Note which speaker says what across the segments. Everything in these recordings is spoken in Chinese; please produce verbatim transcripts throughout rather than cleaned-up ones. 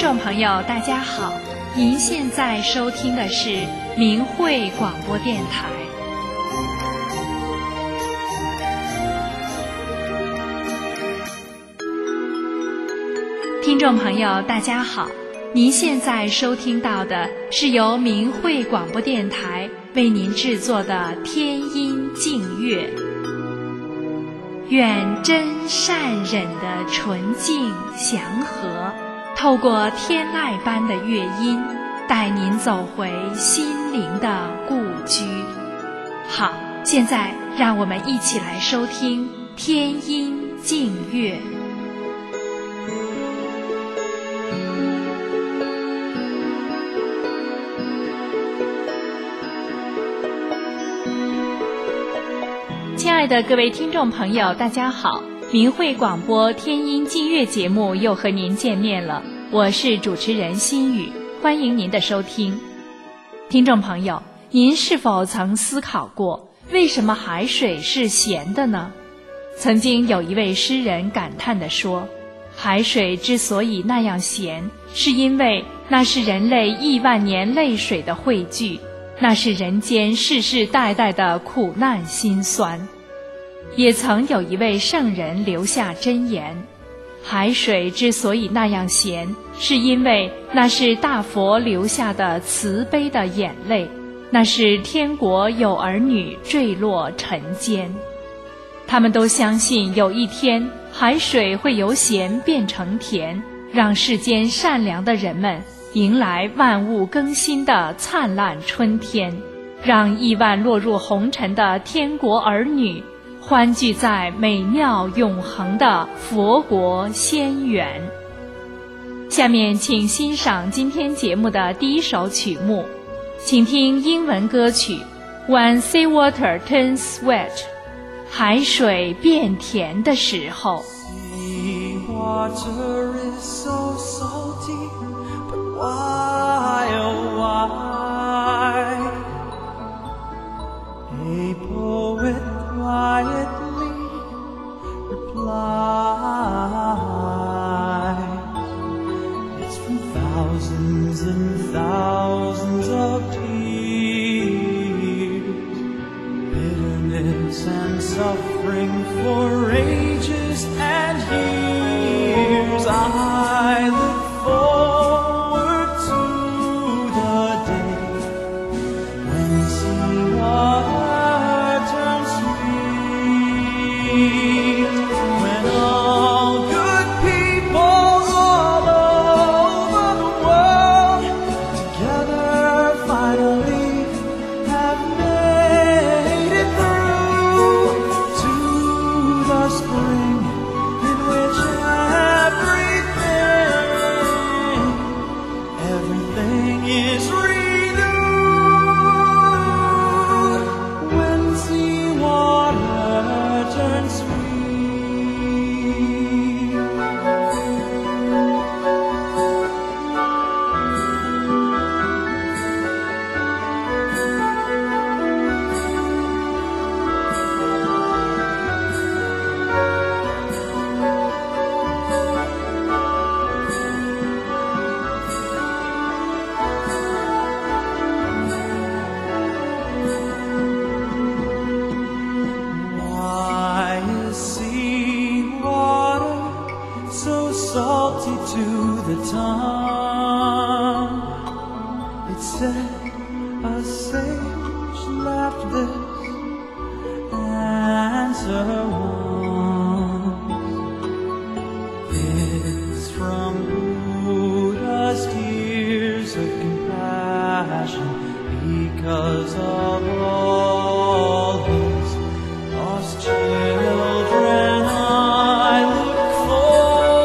Speaker 1: 众朋友大家好，您现在收听的是明慧广播电台。听众朋友大家好，您现在收听到的是由明慧广播电台为您制作的天音净乐。愿真善忍的纯净祥和透过天籁般的乐音，带您走回心灵的故居。好，现在让我们一起来收听天音净乐。亲爱的各位听众朋友大家好，明慧广播天音净乐节目又和您见面了，我是主持人心雨，欢迎您的收听。听众朋友，您是否曾思考过，为什么海水是咸的呢？曾经有一位诗人感叹地说，海水之所以那样咸，是因为那是人类亿万年泪水的汇聚，那是人间世世代代的苦难辛酸。也曾有一位圣人留下箴言，海水之所以那样咸，是因为那是大佛留下的慈悲的眼泪，那是天国有儿女坠落尘间。他们都相信有一天海水会由咸变成甜，让世间善良的人们迎来万物更新的灿烂春天，让亿万落入红尘的天国儿女欢聚在美妙永恒的佛国仙园。下面请欣赏今天节目的第一首曲目，请听英文歌曲 When Seawater Turns Sweet， 海水变甜的时候。
Speaker 2: Seawater is so salty, but why, oh why? A poet quietly replied, it's from thousands and thousands of tears, bitterness and suffering for ages and years. I look forward to the day when seawater turns sweet, when all good people all over the world together finally have made it through to the spring in which everything, everything is renewed, when seawater turns sweet. Why is seawater so salty to the tongue? It said a sage laughed this answer once. It's from Buddha's tears of compassion, because of all his lost children. I look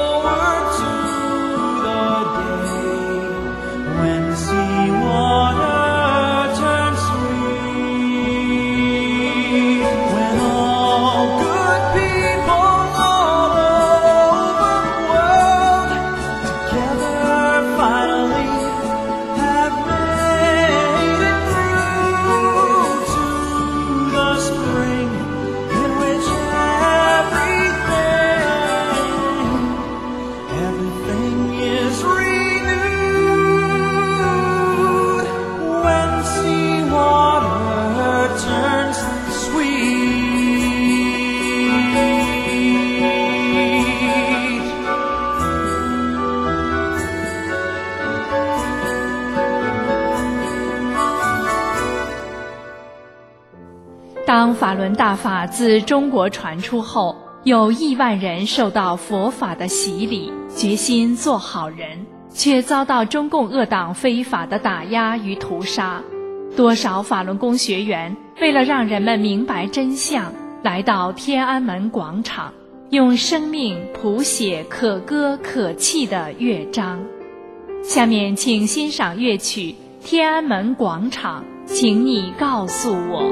Speaker 2: forward to the day when seawater
Speaker 1: 当法轮大法自中国传出后，有亿万人受到佛法的洗礼，决心做好人，却遭到中共恶党非法的打压与屠杀。多少法轮功学员为了让人们明白真相，来到天安门广场，用生命谱写可歌可泣的乐章。下面请欣赏乐曲《天安门广场》，请你告诉我。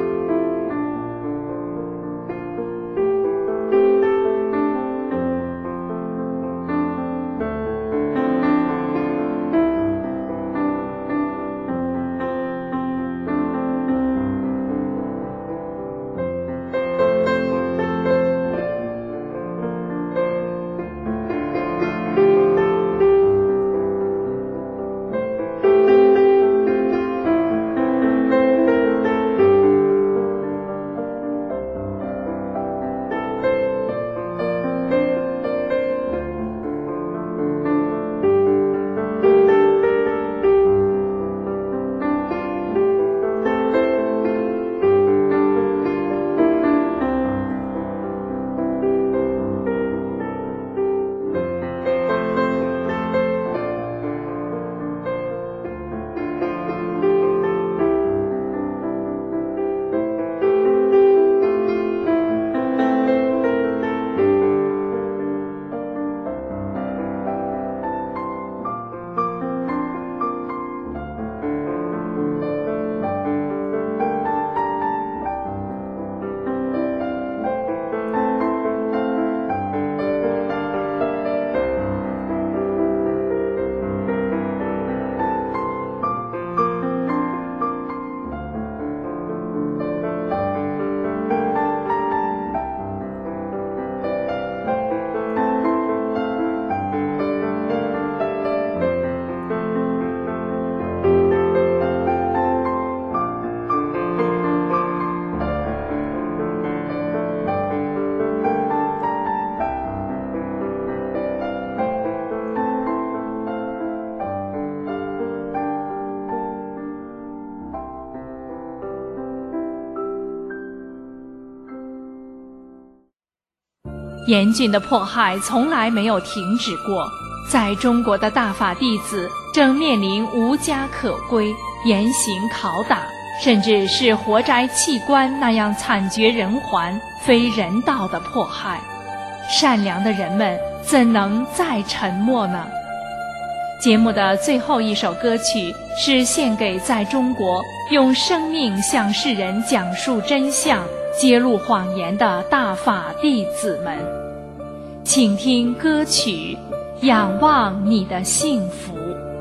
Speaker 1: 严峻的迫害从来没有停止过，在中国的大法弟子正面临无家可归、严刑拷打，甚至是活摘器官那样惨绝人寰、非人道的迫害。善良的人们怎能再沉默呢？节目的最后一首歌曲是献给在中国用生命向世人讲述真相、揭露谎言的大法弟子们。请听歌曲《仰望你的幸福》。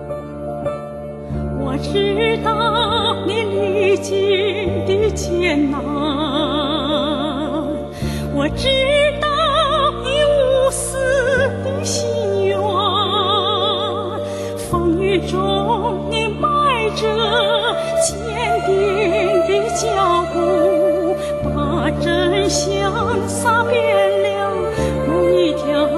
Speaker 3: 我知道你历经的艰难，我知道你无私的心愿，风雨中你迈着坚定的脚步，把真相洒遍了每一条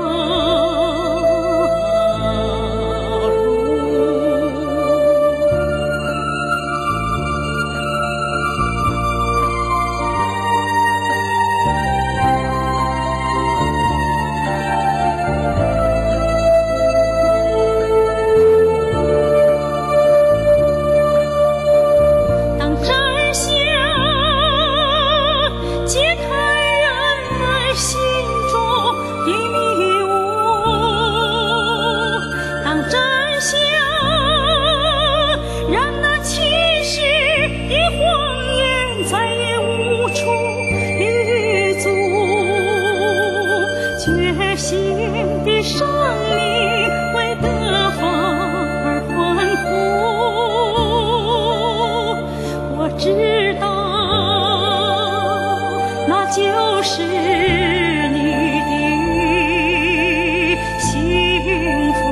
Speaker 3: 就是你的幸福。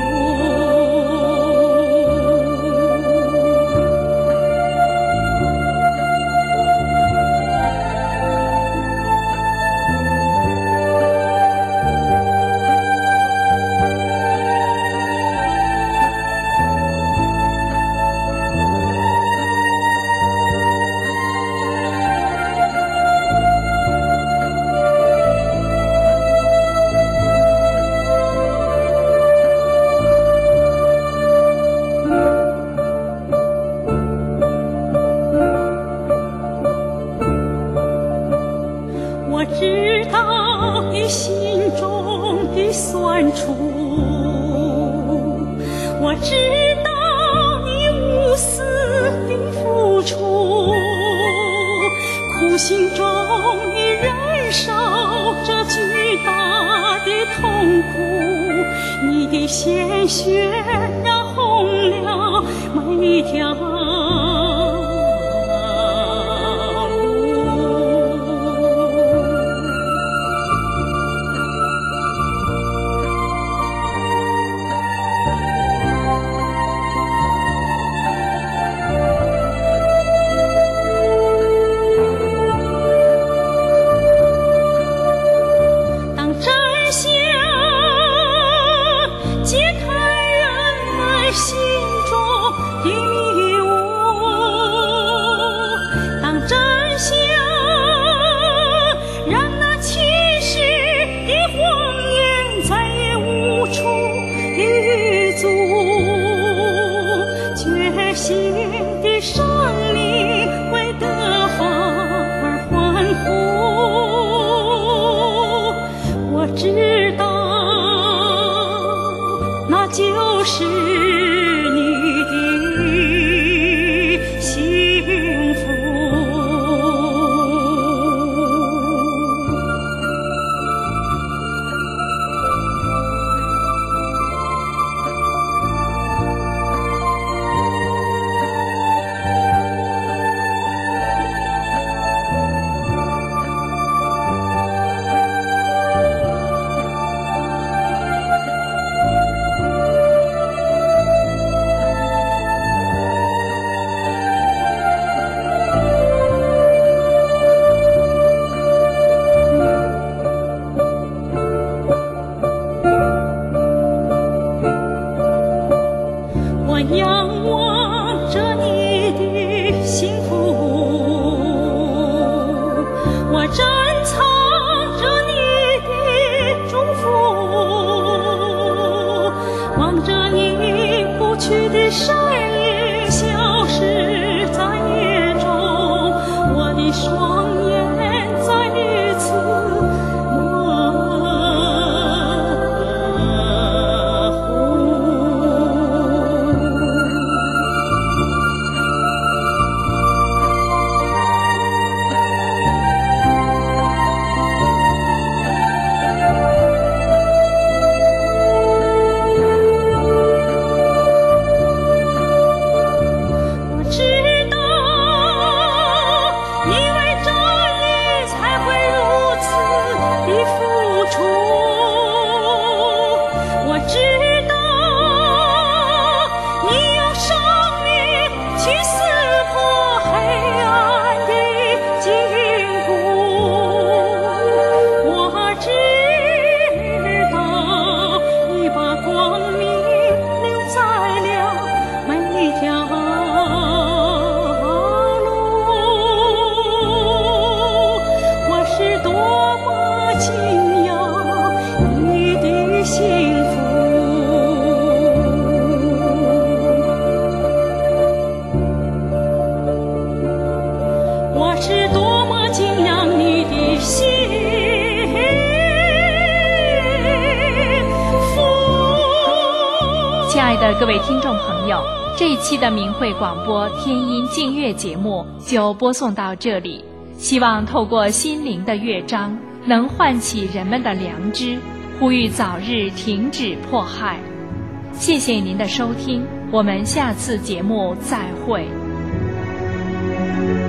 Speaker 3: 难处。我知道你无私的付出，苦心中你忍受着巨大的痛苦，你的鲜血染红了每一条就是你的幸福。我仰望着你的幸福，我珍藏着你的祝福，望着你不去的身影消失在夜中，我的双眼再一次
Speaker 1: 亲爱的各位听众朋友，这一期的明慧广播天音净乐节目就播送到这里，希望透过心灵的乐章能唤起人们的良知，呼吁早日停止迫害。谢谢您的收听，我们下次节目再会。